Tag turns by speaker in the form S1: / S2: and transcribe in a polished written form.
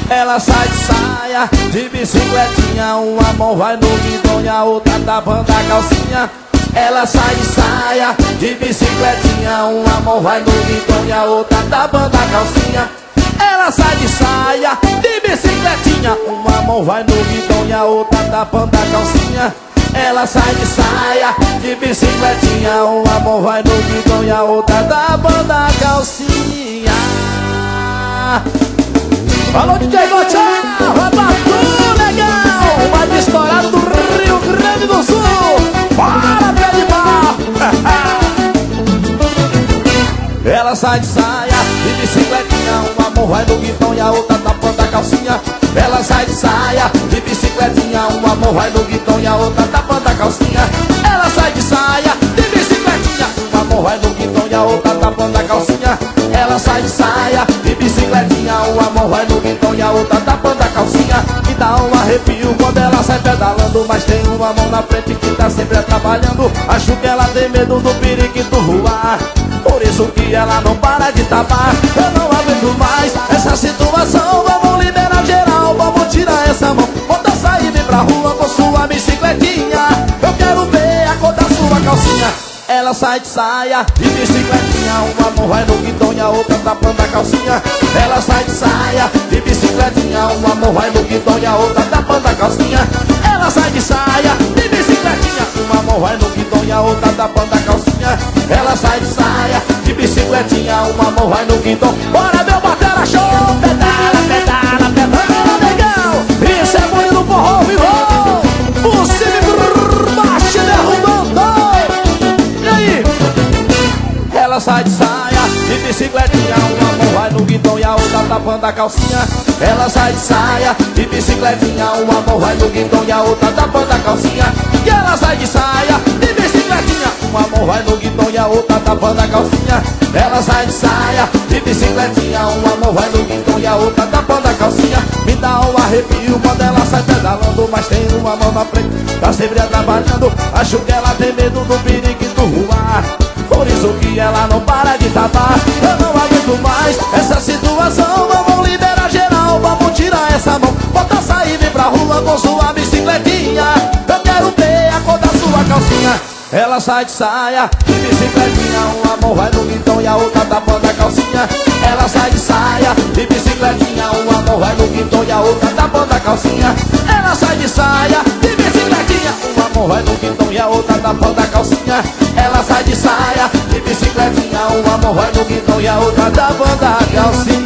S1: Ela sai de saia, de bicicletinha. Uma mão vai no guidão e a outra tapando a calcinha. Ela sai de saia, de bicicletinha. Uma mão vai no guidão e a outra tapando a calcinha. Ela sai de saia, de bicicletinha. Uma mão vai no guidão e a outra tapando a calcinha. Ela sai de saia, de bicicletinha. Uma mão vai no guidão e a outra tapando a calcinha. Falou DJ Gotiá, Rabatu, legal! Mais estourado do Rio Grande do Sul. Bora, pé de mal! Ela sai de saia, de bicicletinha. Uma mão vai no guidão e a outra tapando a calcinha. Ela sai de saia, de bicicletinha. Uma mão vai no guidão e a outra tapando a calcinha. Ela sai de saia, de bicicletinha. Uma mão vai no guidão e a outra tapando a calcinha. Ela sai de saia, de bicicletinha. Uma mão vai no guidão e a outra tapando a calcinha. Me dá um arrepio quando ela sai pedalando, mas tem uma mão na frente que tá sempre trabalhando. Acho que ela tem medo do periquito voar, por isso que ela não para de tapar. Eu não aguento mais essa situação. Vamos liberar geral, vamos tirar essa mão. Bota sair, vem pra rua com sua bicicletinha. Eu quero ver a cor da sua calcinha. Ela sai de saia, de bicicletinha. Uma mão vai no guidão e a outra tapando a calcinha. Ela sai de saia, de bicicletinha. Uma mão vai no guidão e a outra tapando a calcinha. Ela sai de saia, de bicicletinha. Uma mão vai no guidão e a outra tapando a calcinha. Ela sai de saia, de bicicletinha. Uma mão vai no guidão. Bora, meu batera show! Pedala, pedala, pedala, legal! Isso é bonito no forró, vivo! O Cine Baixo derrubando! E aí? Ela sai de saia, de bicicletinha. Uma mão vai no guidão e a outra tapando a calcinha. Ela sai de saia, de bicicletinha. Uma mão vai no guidão e a outra tapando a calcinha. E ela sai de saia, de bicicletinha. Uma mão vai no guidão e a outra tapando a calcinha. Ela sai de saia, de bicicletinha. Uma mão vai no guidão e a outra tapando a calcinha. Me dá um arrepio quando ela sai pedalando, mas tem uma mão na frente, tá sempre trabalhando. Acho que ela tem medo do periquito voar, por isso que ela não para de tapar. Eu não aguento mais essa situação. Vamos liberar geral, vamos tirar essa mão. Bota sair, vem pra rua com sua bicicletinha. Eu quero ver a cor da sua calcinha. Ela sai de saia, de bicicletinha. Uma mão vai no guidão e a outra tapando a calcinha. Ela sai de saia, de bicicletinha. Uma mão vai no guidão e a outra tapando a calcinha. Ela sai de saia, de bicicletinha. Uma mão vai no guidão e a outra tapando a calcinha. Ela sai de saia, de bicicletinha. Uma mão vai no guidão e a outra tapando a calcinha.